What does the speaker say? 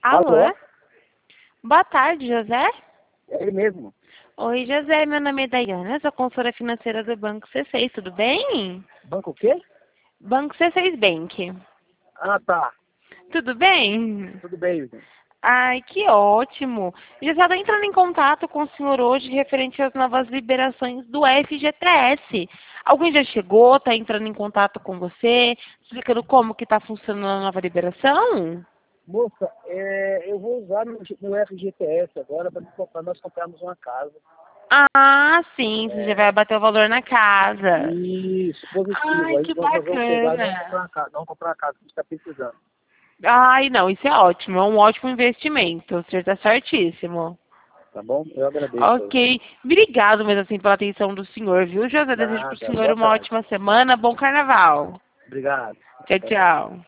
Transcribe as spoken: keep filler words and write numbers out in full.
Alô? Alô? Boa tarde, José. É ele mesmo. Oi, José. Meu nome é Daiane, sou consultora financeira do Banco C seis, tudo bem? Banco o quê? Banco C seis Bank. Ah, tá. Tudo bem? Tudo bem, Wilson. Ai, que ótimo. José, estou entrando em contato com o senhor hoje referente às novas liberações do F G T S. Alguém já chegou, está entrando em contato com você, explicando como que está funcionando a nova liberação? Moça, é, eu vou usar meu, meu F G T S agora para nós comprarmos uma casa. Ah, sim, você já vai bater o valor na casa. Isso, positivo. Ai, Aí que nós nós vamos pegar e vamos bacana. comprar uma casa. Vamos comprar uma casa que a gente está precisando. Ai, não, isso é ótimo, é um ótimo investimento, você está certíssimo. Tá bom? Eu agradeço. Ok, obrigado mesmo assim pela atenção do senhor, viu, José? Desejo para o Nada. senhor Boa uma tarde. ótima semana, bom carnaval. Obrigado. Tchau, Tchau, tchau. tchau.